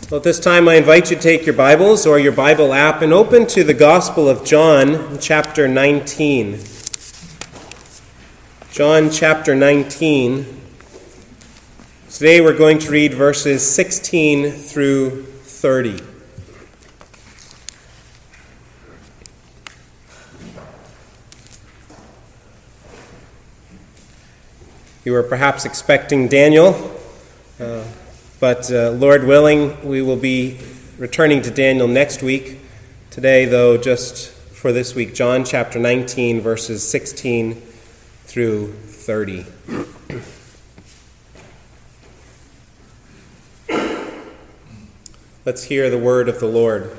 Well, at this time, I invite you to take your Bibles or your Bible app and open to the Gospel of John, chapter 19. John, chapter 19. Today, we're going to read verses 16 through 30. You were perhaps expecting Daniel, but Lord willing, we will be returning to Daniel next week. Today, though, just for this week, John chapter 19, verses 16 through 30. Let's hear the word of the Lord.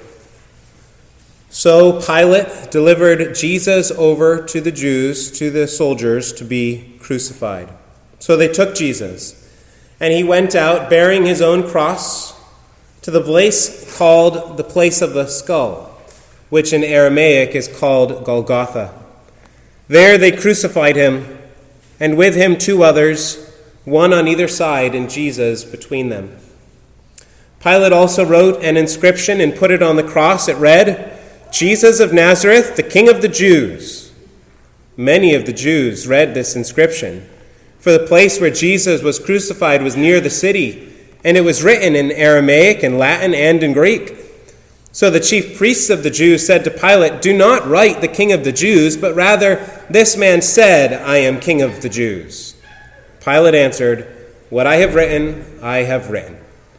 So Pilate delivered Jesus over to the Jews, to the soldiers, to be crucified. So they took Jesus, and he went out bearing his own cross to the place called the place of the skull, which in Aramaic is called Golgotha. There they crucified him, and with him two others, one on either side and Jesus between them. Pilate also wrote an inscription and put it on the cross. It read, "Jesus of Nazareth, the King of the Jews." Many of the Jews read this inscription, for the place where Jesus was crucified was near the city, and it was written in Aramaic and Latin and in Greek. So the chief priests of the Jews said to Pilate, "Do not write the King of the Jews, but rather, this man said, 'I am King of the Jews.'" Pilate answered, "What I have written, I have written."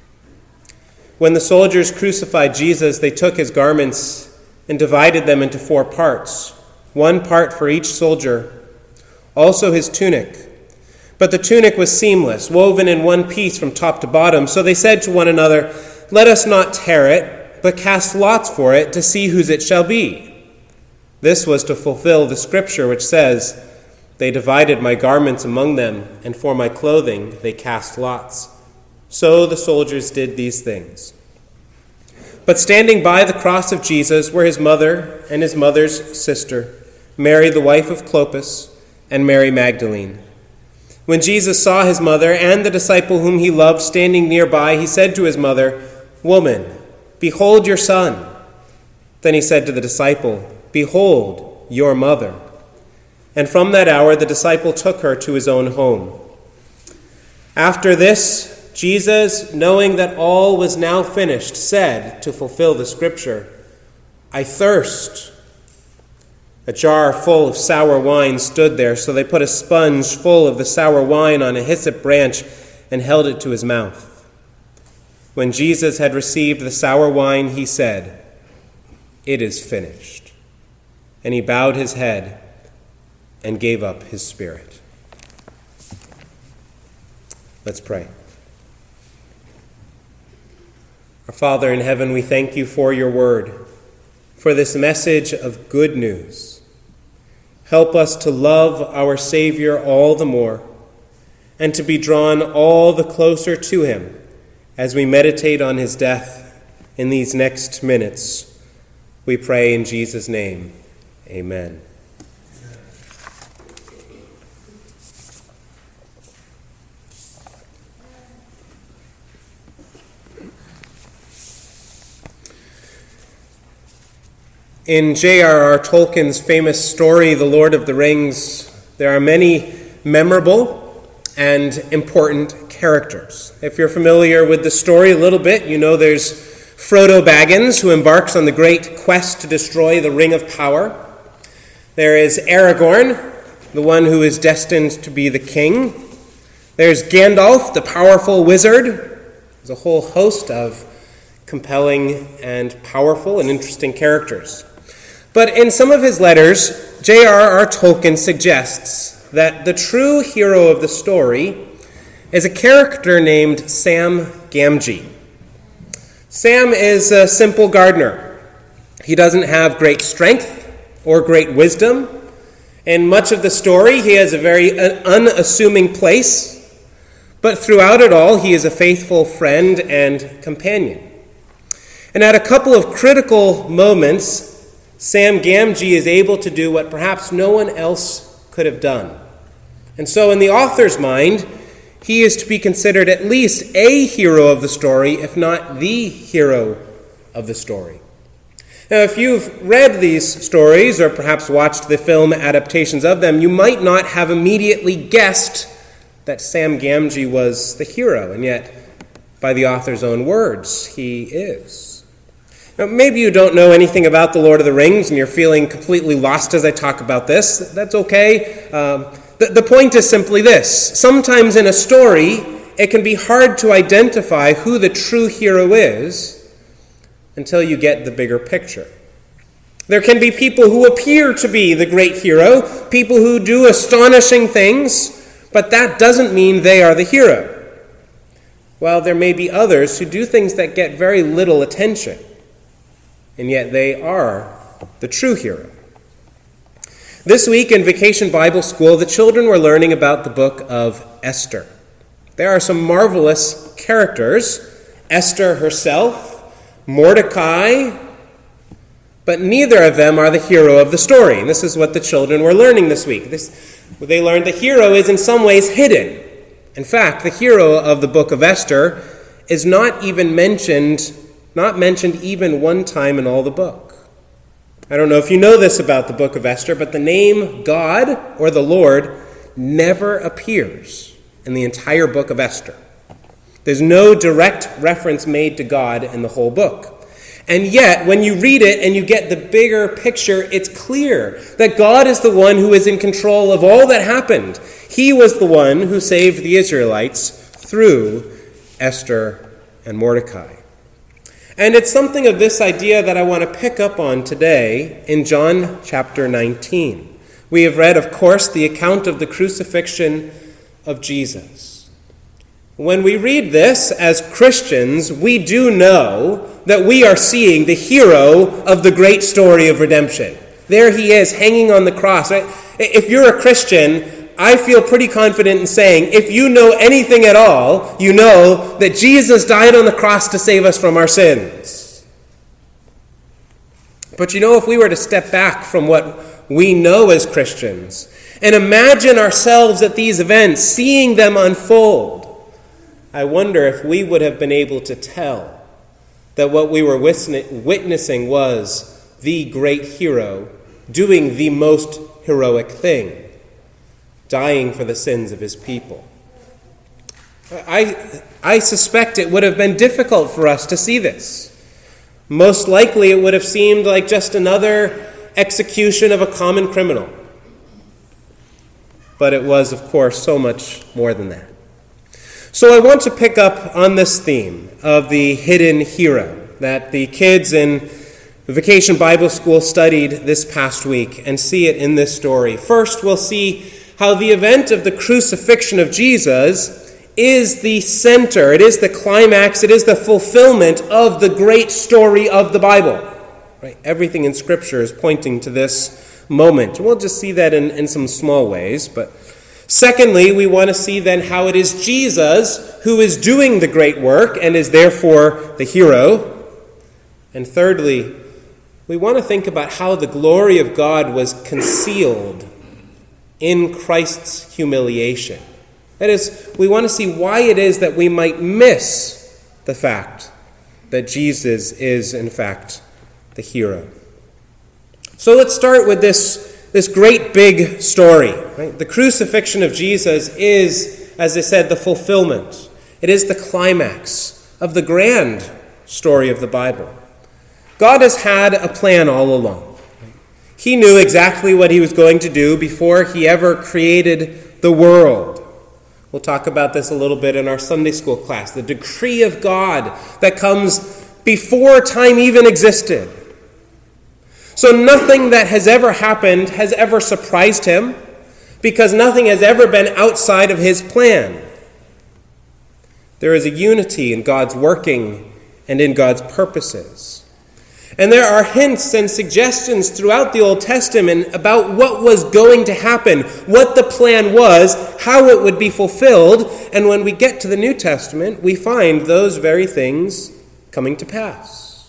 When the soldiers crucified Jesus, they took his garments and divided them into 4 parts, 1 part for each soldier, also his tunic. But the tunic was seamless, woven in one piece from top to bottom. So they said to one another, "Let us not tear it, but cast lots for it to see whose it shall be." This was to fulfill the scripture which says, "They divided my garments among them, and for my clothing they cast lots." So the soldiers did these things. But standing by the cross of Jesus were his mother and his mother's sister, Mary the wife of Clopas, and Mary Magdalene. When Jesus saw his mother and the disciple whom he loved standing nearby, he said to his mother, "Woman, behold your son." Then he said to the disciple, "Behold your mother." And from that hour the disciple took her to his own home. After this, Jesus, knowing that all was now finished, said, to fulfill the scripture, "I thirst." A jar full of sour wine stood there, so they put a sponge full of the sour wine on a hyssop branch and held it to his mouth. When Jesus had received the sour wine, he said, "It is finished." And he bowed his head and gave up his spirit. Let's pray. Our Father in heaven, we thank you for your word, for this message of good news. Help us to love our Savior all the more, and to be drawn all the closer to him as we meditate on his death in these next minutes. We pray in Jesus' name. Amen. In J.R.R. Tolkien's famous story, The Lord of the Rings, there are many memorable and important characters. If you're familiar with the story a little bit, you know there's Frodo Baggins, who embarks on the great quest to destroy the Ring of Power. There is Aragorn, the one who is destined to be the king. There's Gandalf, the powerful wizard. There's a whole host of compelling and powerful and interesting characters. But in some of his letters, J.R.R. Tolkien suggests that the true hero of the story is a character named Sam Gamgee. Sam is a simple gardener. He doesn't have great strength or great wisdom. In much of the story, he has a very unassuming place. But throughout it all, he is a faithful friend and companion. And at a couple of critical moments, Sam Gamgee is able to do what perhaps no one else could have done. And so in the author's mind, He is to be considered at least a hero of the story, if not the hero of the story. Now, if you've read these stories or perhaps watched the film adaptations of them, you might not have immediately guessed that Sam Gamgee was the hero, and yet, by the author's own words, he is. Now, maybe you don't know anything about The Lord of the Rings and you're feeling completely lost as I talk about this. That's okay. The point is simply this. Sometimes in a story, it can be hard to identify who the true hero is until you get the bigger picture. There can be people who appear to be the great hero, people who do astonishing things, but that doesn't mean they are the hero. While there may be others who do things that get very little attention, and yet they are the true hero. This week in Vacation Bible School, the children were learning about the book of Esther. There are some marvelous characters, Esther herself, Mordecai, but neither of them are the hero of the story. And this is what the children were learning this week. They learned the hero is in some ways hidden. In fact, the hero of the book of Esther is not mentioned even one time in all the book. I don't know if you know this about the book of Esther, but the name God or the Lord never appears in the entire book of Esther. There's no direct reference made to God in the whole book. And yet, when you read it and you get the bigger picture, it's clear that God is the one who is in control of all that happened. He was the one who saved the Israelites through Esther and Mordecai. And it's something of this idea that I want to pick up on today in John chapter 19. We have read, of course, the account of the crucifixion of Jesus. When we read this as Christians, we do know that we are seeing the hero of the great story of redemption. There he is, hanging on the cross. If you're a Christian, I feel pretty confident in saying, if you know anything at all, you know that Jesus died on the cross to save us from our sins. But if we were to step back from what we know as Christians and imagine ourselves at these events, seeing them unfold, I wonder if we would have been able to tell that what we were witnessing was the great hero doing the most heroic thing, dying for the sins of his people. I suspect it would have been difficult for us to see this. Most likely it would have seemed like just another execution of a common criminal. But it was, of course, so much more than that. So I want to pick up on this theme of the hidden hero that the kids in the Vacation Bible School studied this past week and see it in this story. First, we'll see how the event of the crucifixion of Jesus is the center, it is the climax, it is the fulfillment of the great story of the Bible. Right? Everything in Scripture is pointing to this moment. We'll just see that in some small ways, but secondly, we want to see then how it is Jesus who is doing the great work and is therefore the hero. And thirdly, we want to think about how the glory of God was concealed in Christ's humiliation. That is, we want to see why it is that we might miss the fact that Jesus is, in fact, the hero. So let's start with this great big story. Right? The crucifixion of Jesus is, as I said, the fulfillment. It is the climax of the grand story of the Bible. God has had a plan all along. He knew exactly what he was going to do before he ever created the world. We'll talk about this a little bit in our Sunday school class. The decree of God that comes before time even existed. So nothing that has ever happened has ever surprised him, because nothing has ever been outside of his plan. There is a unity in God's working and in God's purposes. And there are hints and suggestions throughout the Old Testament about what was going to happen, what the plan was, how it would be fulfilled. And when we get to the New Testament, we find those very things coming to pass.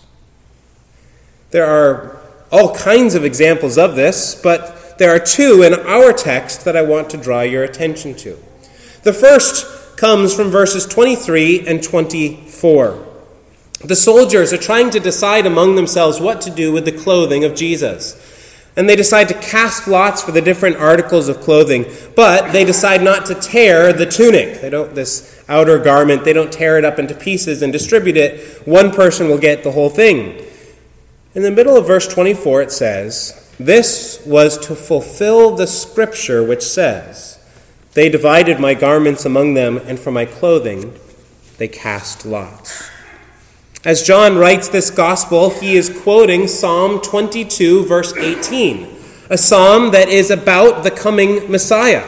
There are all kinds of examples of this, but there are two in our text that I want to draw your attention to. The first comes from verses 23 and 24. The soldiers are trying to decide among themselves what to do with the clothing of Jesus. And they decide to cast lots for the different articles of clothing, but they decide not to tear the tunic. This outer garment, they don't tear it up into pieces and distribute it. One person will get the whole thing. In the middle of verse 24 it says, "This was to fulfill the scripture which says, 'They divided my garments among them, and for my clothing they cast lots.'" As John writes this gospel, he is quoting Psalm 22, verse 18, a psalm that is about the coming Messiah.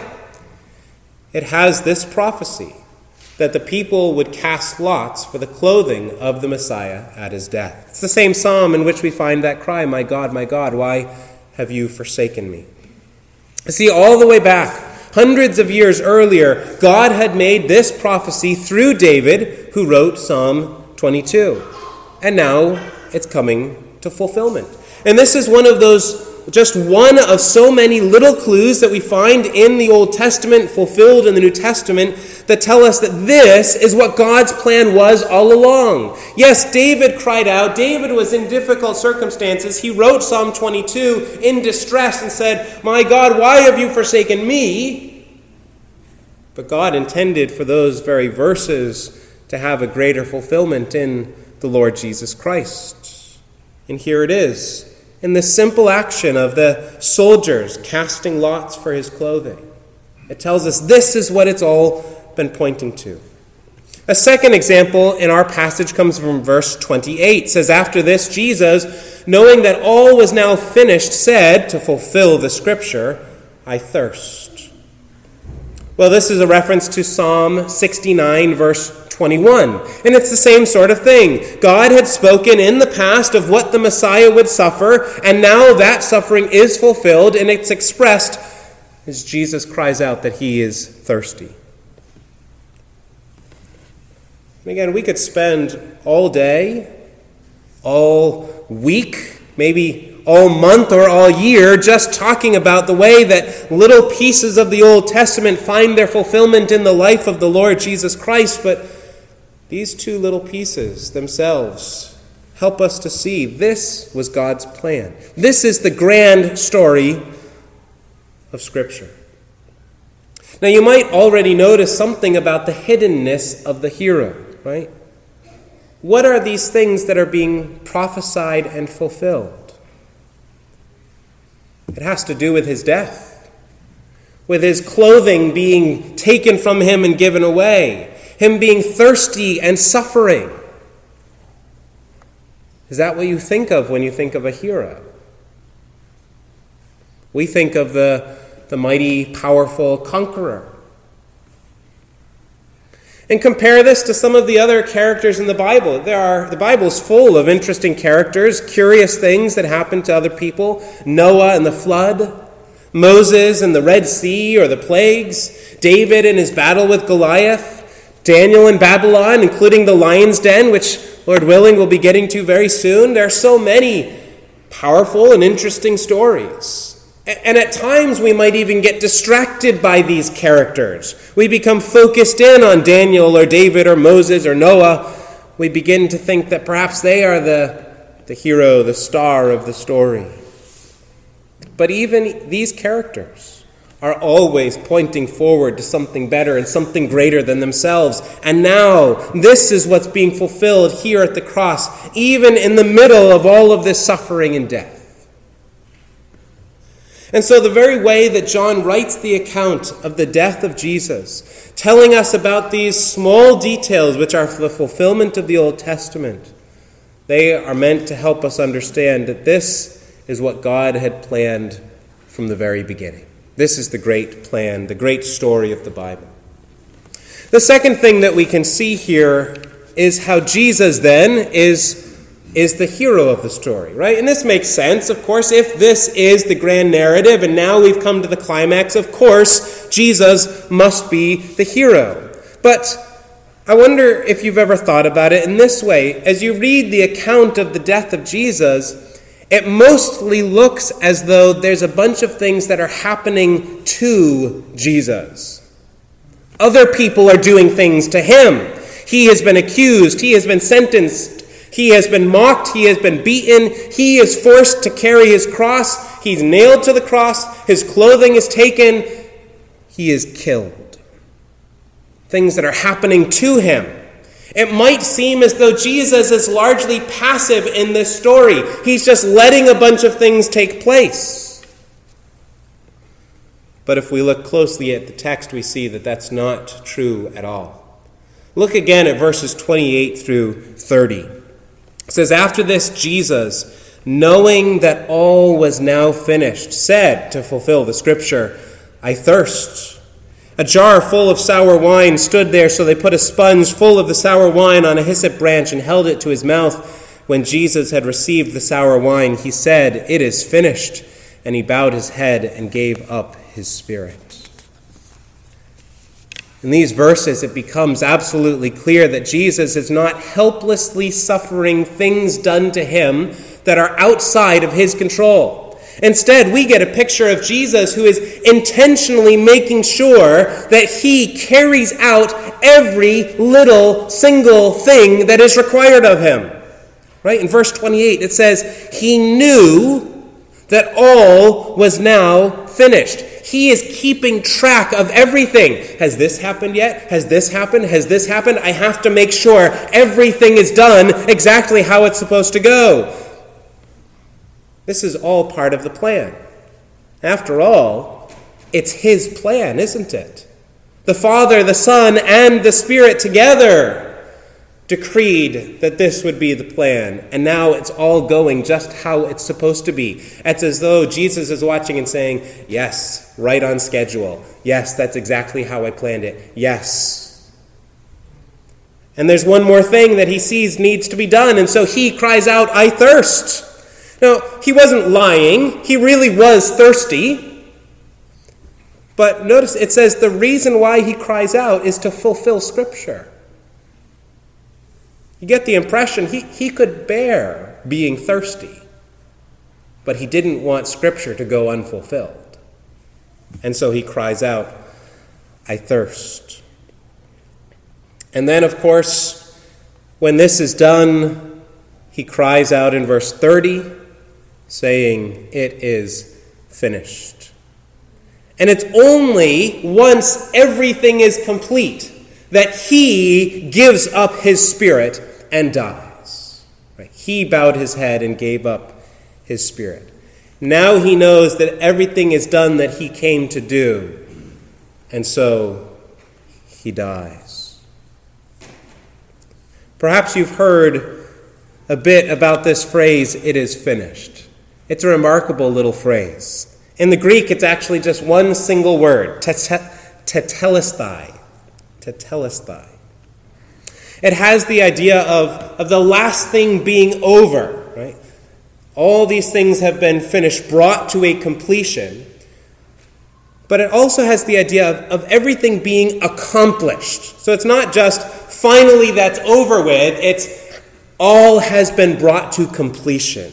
It has this prophecy, that the people would cast lots for the clothing of the Messiah at his death. It's the same psalm in which we find that cry, my God, why have you forsaken me?" See, all the way back, hundreds of years earlier, God had made this prophecy through David, who wrote Psalm 22. And now it's coming to fulfillment. And this is just one of so many little clues that we find in the Old Testament, fulfilled in the New Testament, that tell us that this is what God's plan was all along. Yes, David cried out. David was in difficult circumstances. He wrote Psalm 22 in distress and said, "My God, why have you forsaken me?" But God intended for those very verses to have a greater fulfillment in the Lord Jesus Christ. And here it is, in the simple action of the soldiers casting lots for his clothing. It tells us this is what it's all been pointing to. A second example in our passage comes from verse 28. It says, "After this, Jesus, knowing that all was now finished, said," to fulfill the scripture, "I thirst." Well, this is a reference to Psalm 69, verse 21. And it's the same sort of thing. God had spoken in the past of what the Messiah would suffer, and now that suffering is fulfilled, and it's expressed as Jesus cries out that he is thirsty. And again, we could spend all day, all week, maybe all month or all year just talking about the way that little pieces of the Old Testament find their fulfillment in the life of the Lord Jesus Christ, but these two little pieces themselves help us to see this was God's plan. This is the grand story of Scripture. Now, you might already notice something about the hiddenness of the hero, right? What are these things that are being prophesied and fulfilled? It has to do with his death, with his clothing being taken from him and given away, him being thirsty and suffering. Is that what you think of when you think of a hero? We think of the mighty, powerful conqueror. And compare this to some of the other characters in the Bible. The Bible is full of interesting characters, curious things that happened to other people. Noah and the flood, Moses and the Red Sea or the plagues, David and his battle with Goliath, Daniel in Babylon, including the lion's den, which, Lord willing, we'll be getting to very soon. There are so many powerful and interesting stories. And at times we might even get distracted by these characters. We become focused in on Daniel or David or Moses or Noah. We begin to think that perhaps they are the hero, the star of the story. But even these characters are always pointing forward to something better and something greater than themselves. And now, this is what's being fulfilled here at the cross, even in the middle of all of this suffering and death. And so the very way that John writes the account of the death of Jesus, telling us about these small details which are the fulfillment of the Old Testament, they are meant to help us understand that this is what God had planned from the very beginning. This is the great plan, the great story of the Bible. The second thing that we can see here is how Jesus then is the hero of the story, right? And this makes sense, of course, if this is the grand narrative and now we've come to the climax, of course, Jesus must be the hero. But I wonder if you've ever thought about it in this way. As you read the account of the death of Jesus, it mostly looks as though there's a bunch of things that are happening to Jesus. Other people are doing things to him. He has been accused. He has been sentenced. He has been mocked. He has been beaten. He is forced to carry his cross. He's nailed to the cross. His clothing is taken. He is killed. Things that are happening to him. It might seem as though Jesus is largely passive in this story. He's just letting a bunch of things take place. But if we look closely at the text, we see that that's not true at all. Look again at verses 28 through 30. It says, "After this, Jesus, knowing that all was now finished, said," to fulfill the scripture, "I thirst." A jar full of sour wine stood there, so they put a sponge full of the sour wine on a hyssop branch and held it to his mouth. When Jesus had received the sour wine, he said, "It is finished." And he bowed his head and gave up his spirit. In these verses, it becomes absolutely clear that Jesus is not helplessly suffering things done to him that are outside of his control. Instead, we get a picture of Jesus who is intentionally making sure that he carries out every little single thing that is required of him. Right? In verse 28, it says, he knew that all was now finished. He is keeping track of everything. Has this happened yet? Has this happened? Has this happened? I have to make sure everything is done exactly how it's supposed to go. This is all part of the plan. After all, it's his plan, isn't it? The Father, the Son, and the Spirit together decreed that this would be the plan, and now it's all going just how it's supposed to be. It's as though Jesus is watching and saying, yes, right on schedule. Yes, that's exactly how I planned it. Yes. And there's one more thing that he sees needs to be done, and so he cries out, I thirst. Now, he wasn't lying. He really was thirsty. But notice it says the reason why he cries out is to fulfill Scripture. You get the impression he could bear being thirsty, but he didn't want Scripture to go unfulfilled. And so he cries out, I thirst. And then, of course, when this is done, he cries out in verse 30, saying, it is finished. And it's only once everything is complete that he gives up his spirit and dies. Right? He bowed his head and gave up his spirit. Now he knows that everything is done that he came to do, and so he dies. Perhaps you've heard a bit about this phrase, it is finished. It's a remarkable little phrase. In the Greek, it's actually just one single word, tetelestai. Tetelestai. It has the idea of the last thing being over, right? All these things have been finished, brought to a completion. But it also has the idea of everything being accomplished. So it's not just finally that's over with, it's all has been brought to completion.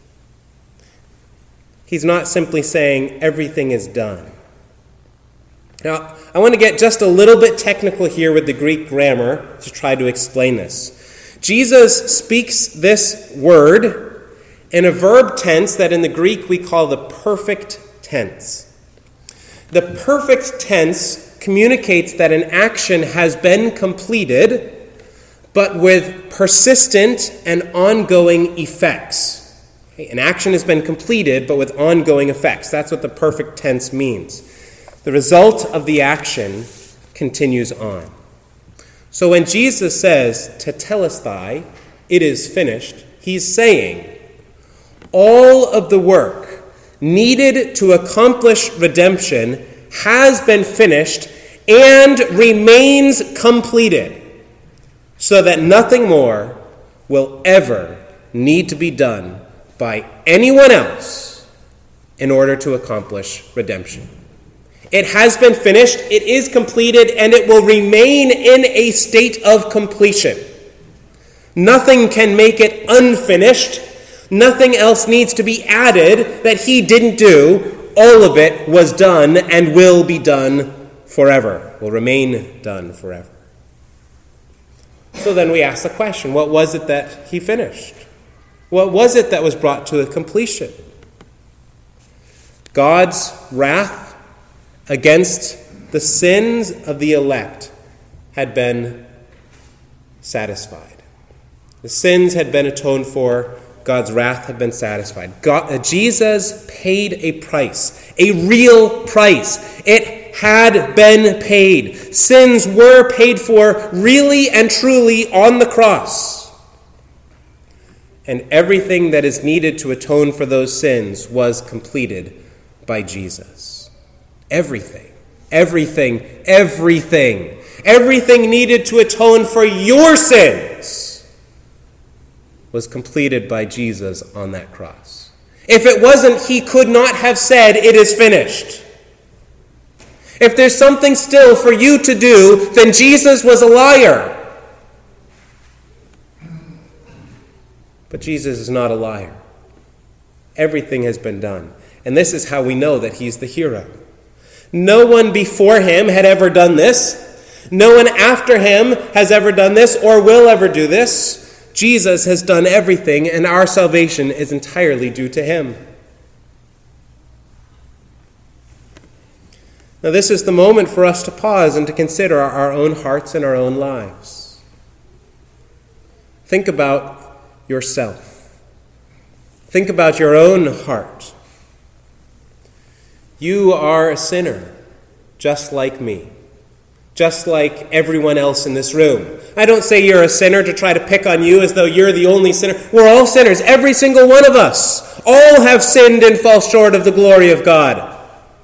He's not simply saying everything is done. Now, I want to get just a little bit technical here with the Greek grammar to try to explain this. Jesus speaks this word in a verb tense that in the Greek we call the perfect tense. The perfect tense communicates that an action has been completed, but with persistent and ongoing effects. An action has been completed, but with ongoing effects. That's what the perfect tense means. The result of the action continues on. So when Jesus says, tetelestai, it is finished, he's saying, all of the work needed to accomplish redemption has been finished and remains completed, so that nothing more will ever need to be done by anyone else in order to accomplish redemption. It has been finished, it is completed, and it will remain in a state of completion. Nothing can make it unfinished. Nothing else needs to be added that he didn't do. All of it was done and will be done forever, will remain done forever. So then we ask the question, what was it that he finished? What was it that was brought to a completion? God's wrath against the sins of the elect had been satisfied. The sins had been atoned for. God's wrath had been satisfied. Jesus paid a price, a real price. It had been paid. Sins were paid for really and truly on the cross. And everything that is needed to atone for those sins was completed by Jesus. Everything needed to atone for your sins was completed by Jesus on that cross. If it wasn't, he could not have said, "It is finished." If there's something still for you to do, then Jesus was a liar. But Jesus is not a liar. Everything has been done. And this is how we know that he's the hero. No one before him had ever done this. No one after him has ever done this or will ever do this. Jesus has done everything, and our salvation is entirely due to him. Now, this is the moment for us to pause and to consider our own hearts and our own lives. Think about yourself. Think about your own heart. You are a sinner, just like me, just like everyone else in this room. I don't say you're a sinner to try to pick on you as though you're the only sinner. We're all sinners, every single one of us. All have sinned and fall short of the glory of God.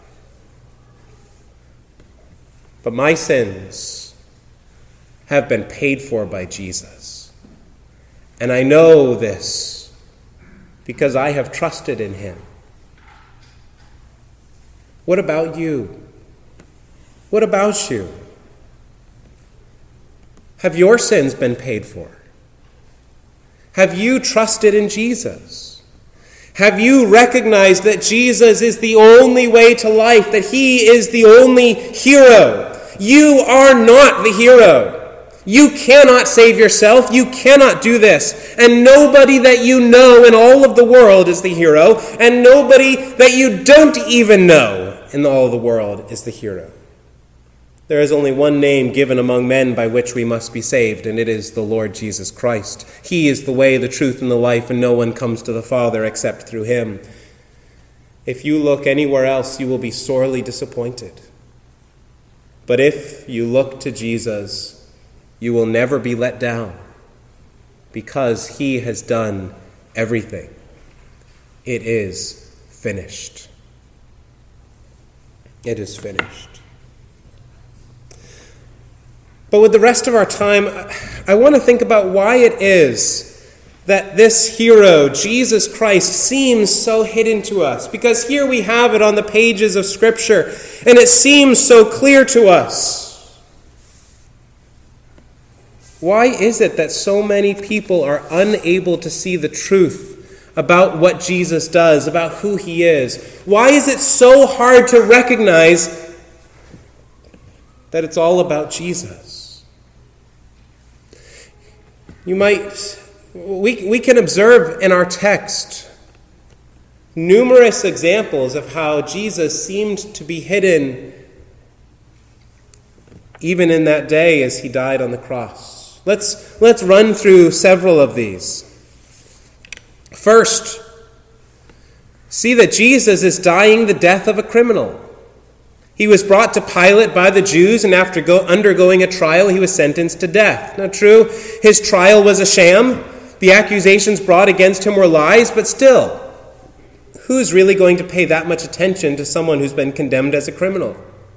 But my sins have been paid for by Jesus. And I know this because I have trusted in him. What about you? What about you? Have your sins been paid for? Have you trusted in Jesus? Have you recognized that Jesus is the only way to life, that he is the only hero? You are not the hero. You cannot save yourself. You cannot do this. And nobody that you know in all of the world is the hero, and nobody that you don't even know in all of the world is the hero. There is only one name given among men by which we must be saved, and it is the Lord Jesus Christ. He is the way, the truth, and the life, and no one comes to the Father except through him. If you look anywhere else, you will be sorely disappointed. But if you look to Jesus, you will never be let down, because he has done everything. It is finished. It is finished. But with the rest of our time, I want to think about why it is that this hero, Jesus Christ, seems so hidden to us. Because here we have it on the pages of Scripture, and it seems so clear to us. Why is it that so many people are unable to see the truth about what Jesus does, about who he is? Why is it so hard to recognize that it's all about Jesus? We can observe in our text numerous examples of how Jesus seemed to be hidden even in that day as he died on the cross. Let's run through several of these. First, see that Jesus is dying the death of a criminal. He was brought to Pilate by the Jews, and after undergoing a trial, he was sentenced to death. Now, true, his trial was a sham. The accusations brought against him were lies, but still, who's really going to pay that much attention to someone who's been condemned as a criminal?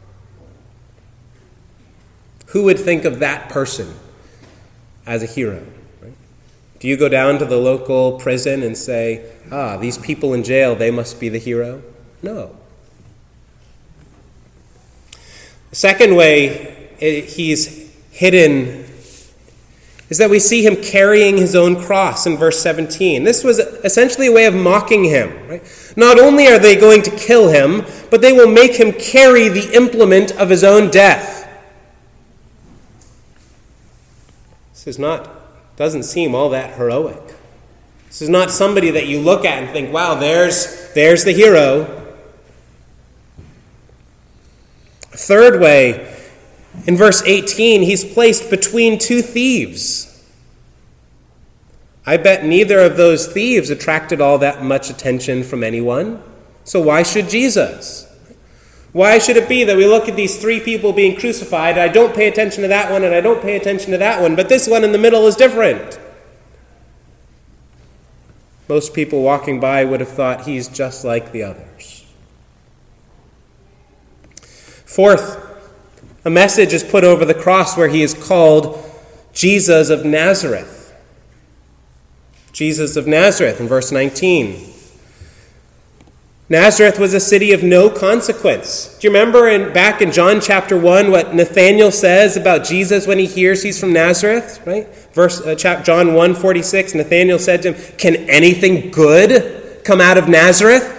Who would think of that person as a hero? Right? Do you go down to the local prison and say, these people in jail, they must be the hero? No. The second way he's hidden is that we see him carrying his own cross in verse 17. This was essentially a way of mocking him. Right? Not only are they going to kill him, but they will make him carry the implement of his own death. This doesn't seem all that heroic. This is not somebody that you look at and think, wow, there's the hero. Third way, in verse 18, he's placed between two thieves. I bet neither of those thieves attracted all that much attention from anyone. So why should Jesus? Why should it be that we look at these three people being crucified, I don't pay attention to that one, and I don't pay attention to that one, but this one in the middle is different? Most people walking by would have thought he's just like the others. Fourth, a message is put over the cross where he is called Jesus of Nazareth. Jesus of Nazareth in verse 19. Nazareth was a city of no consequence. Do you remember back in John chapter 1 what Nathanael says about Jesus when he hears he's from Nazareth? Right? John 1:46, Nathanael said to him, "Can anything good come out of Nazareth?"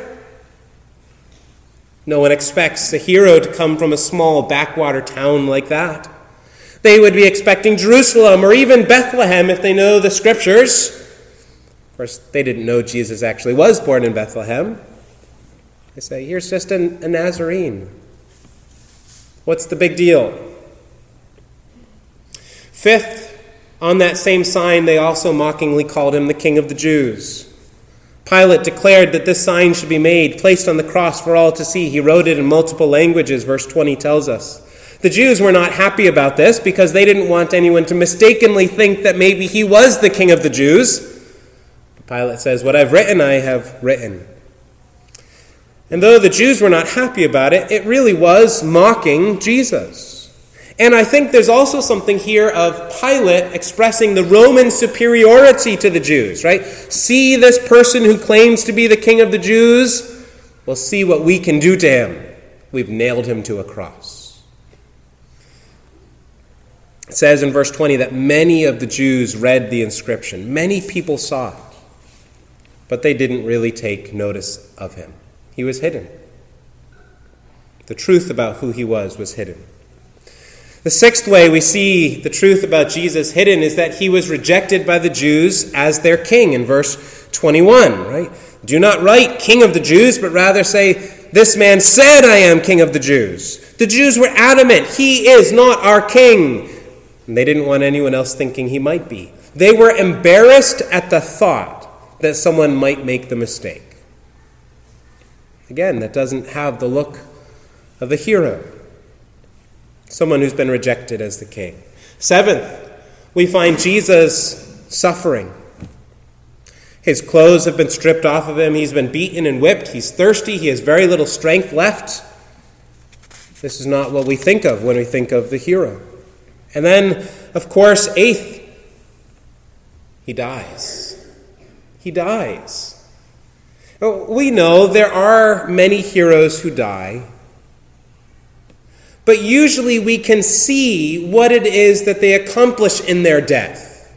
No one expects a hero to come from a small backwater town like that. They would be expecting Jerusalem or even Bethlehem if they know the scriptures. Of course, they didn't know Jesus actually was born in Bethlehem. They say, here's just a Nazarene. What's the big deal? Fifth, on that same sign, they also mockingly called him the King of the Jews. Pilate declared that this sign should be made, placed on the cross for all to see. He wrote it in multiple languages, verse 20 tells us. The Jews were not happy about this because they didn't want anyone to mistakenly think that maybe he was the King of the Jews. Pilate says, what I've written, I have written. And though the Jews were not happy about it, it really was mocking Jesus. And I think there's also something here of Pilate expressing the Roman superiority to the Jews, right? See this person who claims to be the King of the Jews? Well, see what we can do to him. We've nailed him to a cross. It says in verse 20 that many of the Jews read the inscription. Many people saw it. But they didn't really take notice of him. He was hidden. The truth about who he was hidden. The sixth way we see the truth about Jesus hidden is that he was rejected by the Jews as their king in verse 21, right? Do not write King of the Jews, but rather say, this man said, I am King of the Jews. The Jews were adamant, he is not our king. And they didn't want anyone else thinking he might be. They were embarrassed at the thought that someone might make the mistake. Again, that doesn't have the look of the hero. Someone who's been rejected as the king. Seventh, we find Jesus suffering. His clothes have been stripped off of him. He's been beaten and whipped. He's thirsty. He has very little strength left. This is not what we think of when we think of the hero. And then, of course, eighth, he dies. He dies. We know there are many heroes who die, but usually we can see what it is that they accomplish in their death.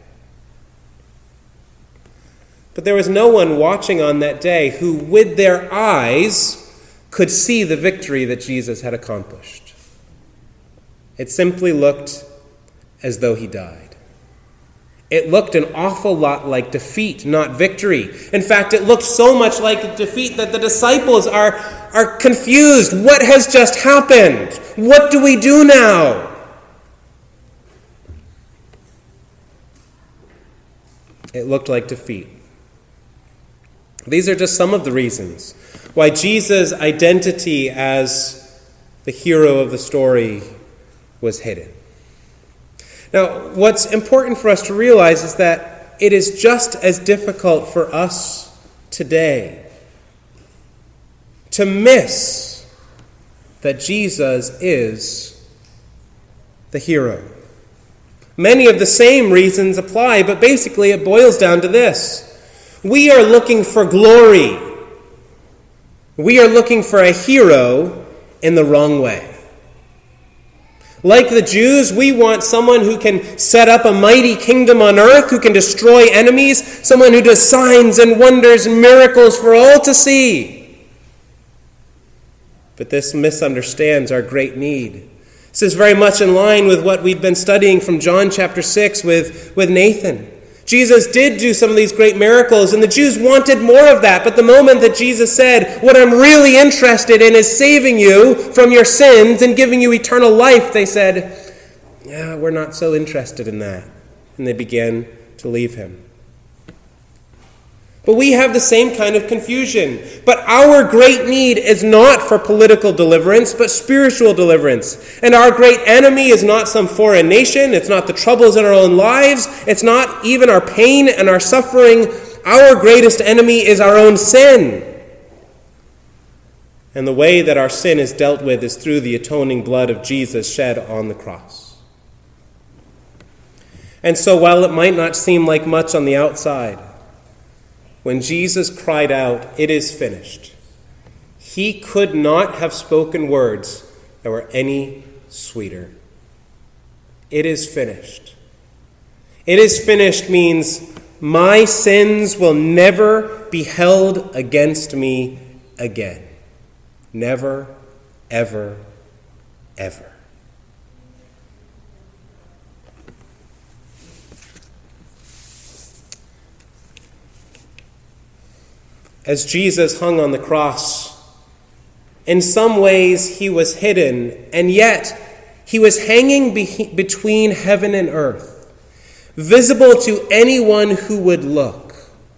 But there was no one watching on that day who, with their eyes, could see the victory that Jesus had accomplished. It simply looked as though he died. It looked an awful lot like defeat, not victory. In fact, it looked so much like defeat that the disciples are confused. What has just happened? What do we do now? It looked like defeat. These are just some of the reasons why Jesus' identity as the hero of the story was hidden. Now, what's important for us to realize is that it is just as difficult for us today to miss that Jesus is the hero. Many of the same reasons apply, but basically it boils down to this. We are looking for glory. We are looking for a hero in the wrong way. Like the Jews, we want someone who can set up a mighty kingdom on earth, who can destroy enemies, someone who does signs and wonders and miracles for all to see. But this misunderstands our great need. This is very much in line with what we've been studying from John chapter 6 with Nathan. Jesus did do some of these great miracles, and the Jews wanted more of that. But the moment that Jesus said, what I'm really interested in is saving you from your sins and giving you eternal life, they said, yeah, we're not so interested in that. And they began to leave him. But we have the same kind of confusion. But our great need is not for political deliverance, but spiritual deliverance. And our great enemy is not some foreign nation. It's not the troubles in our own lives. It's not even our pain and our suffering. Our greatest enemy is our own sin. And the way that our sin is dealt with is through the atoning blood of Jesus shed on the cross. And so while it might not seem like much on the outside, when Jesus cried out, "It is finished," he could not have spoken words that were any sweeter. It is finished. It is finished means my sins will never be held against me again. Never, ever, ever. As Jesus hung on the cross, in some ways he was hidden, and yet he was hanging between heaven and earth, visible to anyone who would look.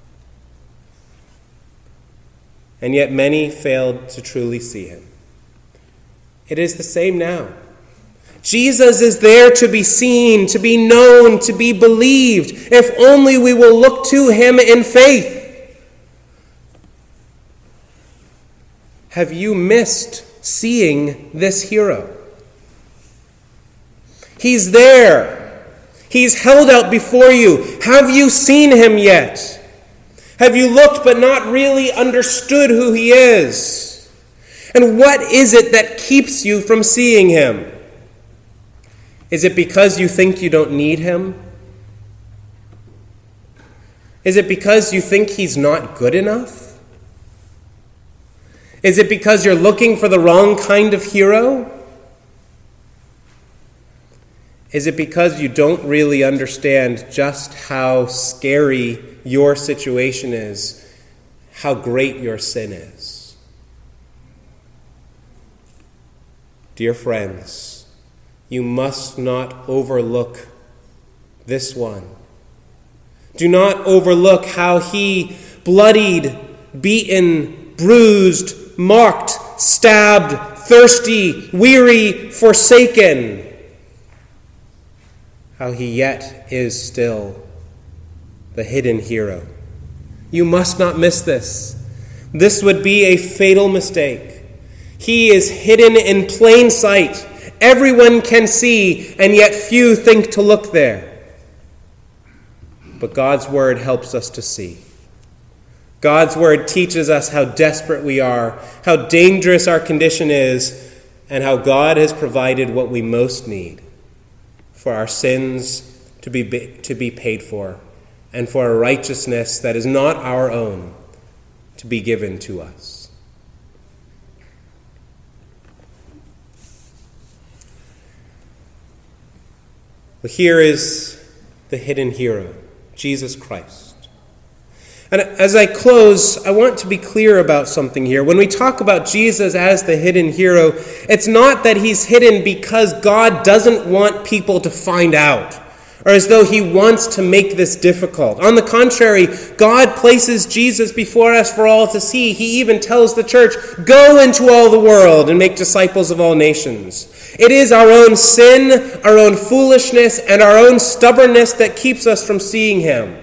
And yet many failed to truly see him. It is the same now. Jesus is there to be seen, to be known, to be believed, if only we will look to him in faith. Have you missed seeing this hero? He's there. He's held out before you. Have you seen him yet? Have you looked but not really understood who he is? And what is it that keeps you from seeing him? Is it because you think you don't need him? Is it because you think he's not good enough? Is it because you're looking for the wrong kind of hero? Is it because you don't really understand just how scary your situation is, how great your sin is? Dear friends, you must not overlook this one. Do not overlook how he bloodied, beaten, bruised, mocked, stabbed, thirsty, weary, forsaken, how he yet is still the hidden hero. You must not miss this. This would be a fatal mistake. He is hidden in plain sight. Everyone can see, and yet few think to look there. But God's word helps us to see. God's word teaches us how desperate we are, how dangerous our condition is, and how God has provided what we most need for our sins to be paid for, and for a righteousness that is not our own to be given to us. Well, here is the hidden hero, Jesus Christ. And as I close, I want to be clear about something here. When we talk about Jesus as the hidden hero, it's not that he's hidden because God doesn't want people to find out, or as though he wants to make this difficult. On the contrary, God places Jesus before us for all to see. He even tells the church, go into all the world and make disciples of all nations. It is our own sin, our own foolishness, and our own stubbornness that keeps us from seeing him.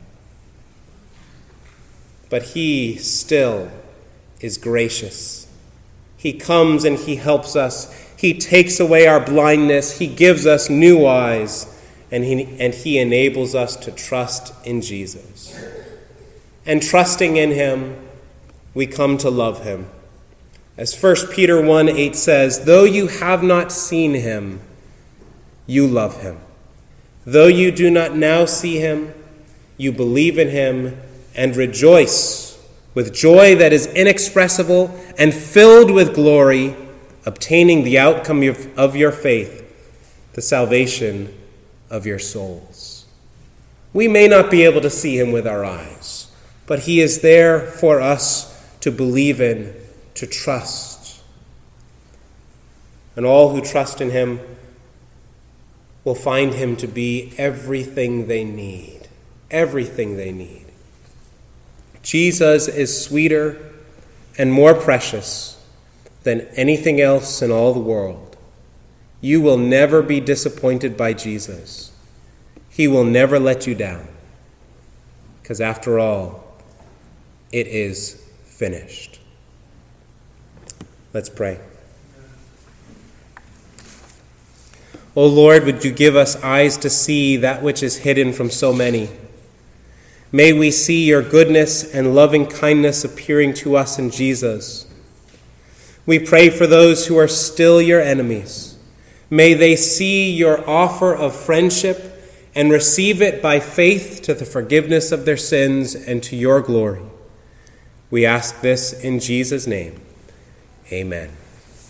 But he still is gracious. He comes and he helps us. He takes away our blindness. He gives us new eyes. And he enables us to trust in Jesus. And trusting in him, we come to love him. As 1 Peter 1:8 says, though you have not seen him, you love him. Though you do not now see him, you believe in him and rejoice with joy that is inexpressible and filled with glory, obtaining the outcome of your faith, the salvation of your souls. We may not be able to see him with our eyes, but he is there for us to believe in, to trust. And all who trust in him will find him to be everything they need. Everything they need. Jesus is sweeter and more precious than anything else in all the world. You will never be disappointed by Jesus. He will never let you down. Because after all, it is finished. Let's pray. O Lord, would you give us eyes to see that which is hidden from so many? May we see your goodness and loving kindness appearing to us in Jesus. We pray for those who are still your enemies. May they see your offer of friendship and receive it by faith to the forgiveness of their sins and to your glory. We ask this in Jesus' name. Amen.